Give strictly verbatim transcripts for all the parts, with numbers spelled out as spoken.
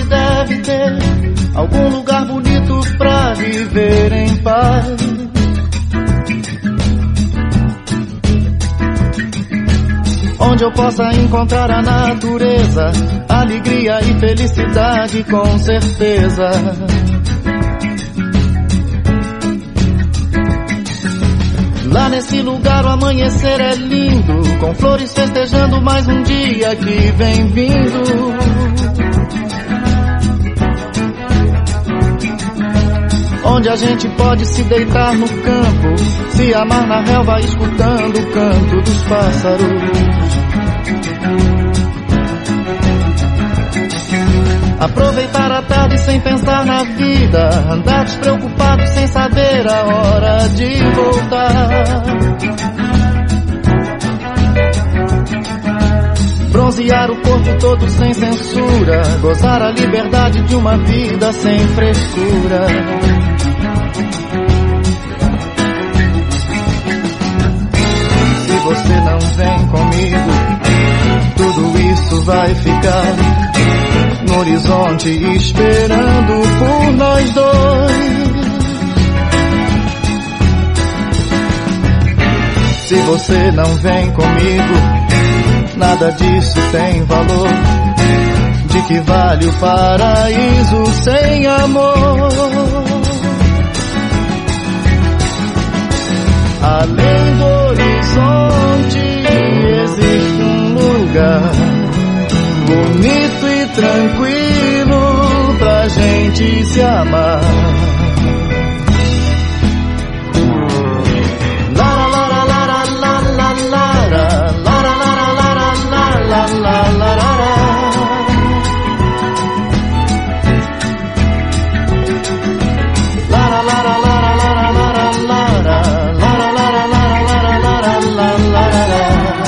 deve ter algum lugar bonito pra viver em paz. Onde eu possa encontrar a natureza, alegria e felicidade com certeza. Lá nesse lugar o amanhecer é lindo, com flores festejando mais um dia que vem vindo. Onde a gente pode se deitar no campo, se amar na relva escutando o canto dos pássaros. Aproveitar a tarde sem pensar na vida, andar despreocupado sem saber a hora de voltar. Bronzear o corpo todo sem censura, gozar a liberdade de uma vida sem frescura. Se você não vem comigo, tudo isso vai ficar no horizonte esperando por nós dois. Se você não vem comigo, nada disso tem valor. De que vale o paraíso sem amor? Além do horizonte existe um lugar bonito e tranquilo pra gente se amar. Lara lara lara lara lara lara lara lara lara lara lara. Lara lara lara lara lara lara lara lara lara lara lara lara.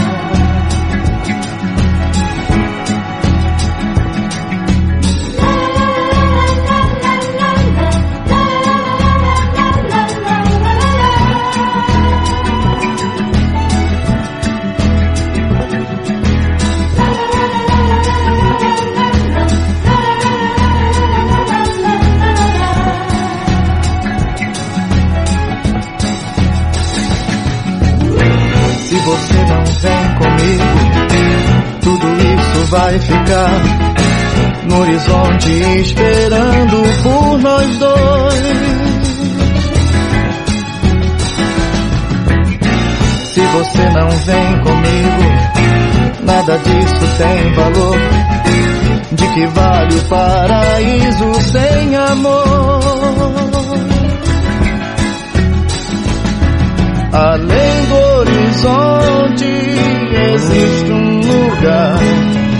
Se você não vem comigo, tudo isso vai ficar no horizonte esperando por nós dois. Se você não vem comigo, nada disso tem valor. De que vale o paraíso sem amor? Além do horizonte existe um lugar